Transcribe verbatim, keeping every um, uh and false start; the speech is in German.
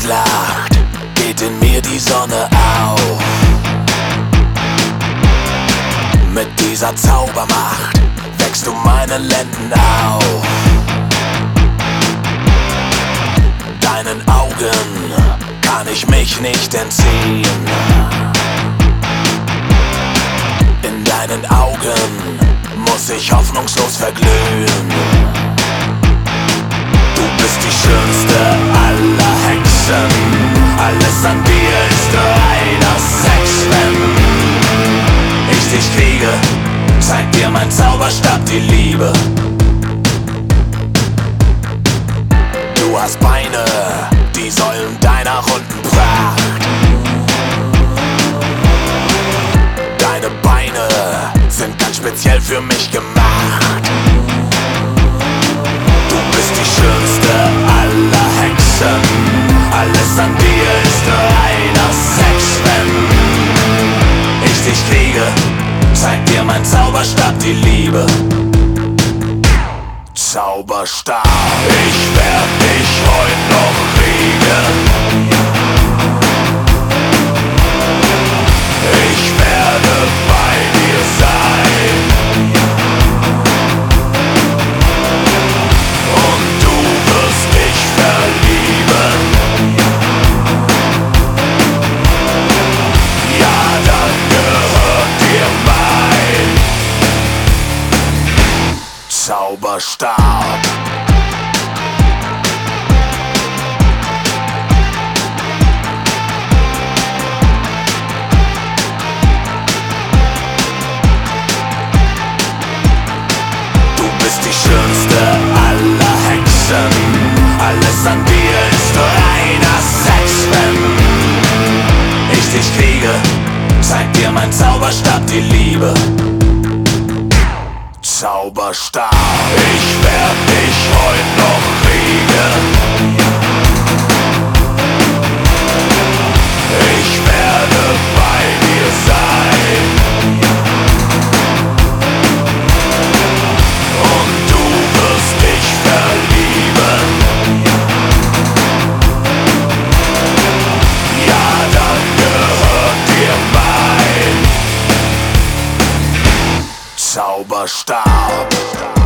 lacht, geht in mir die Sonne auf. Mit dieser Zaubermacht wächst du meinen Lenden auf. Deinen Augen kann ich mich nicht entziehen. In deinen Augen muss ich hoffnungslos verglühen. Du bist die schönste aller Hexen, alles an dir ist reiner Sex. Wenn ich dich kriege, zeigt dir mein Zauberstab die Liebe. Du hast Beine, die Säulen deiner runden Pracht. Deine Beine sind ganz speziell für mich gemacht. Du bist die schönste aller Hexen, alles an dir ist reiner Sex. Wenn ich dich kriege, zeigt dir mein Zauberstab die Liebe. Zauberstab, ich werd dich heute noch kriegen. Ich werde bei dir sein. Und du wirst dich verlieben. Ja, dann gehört dir mein Zauberstab. Du bist die schönste aller Hexen, alles an dir ist reiner Sex. Wenn ich dich kriege, zeigt dir mein Zauberstab die Liebe. Zauberstab, ich werd dich heute noch kriegen. Ich werde bei dir sein. Und du wirst dich verlieben. Ja, dann gehört dir mein Zauberstab.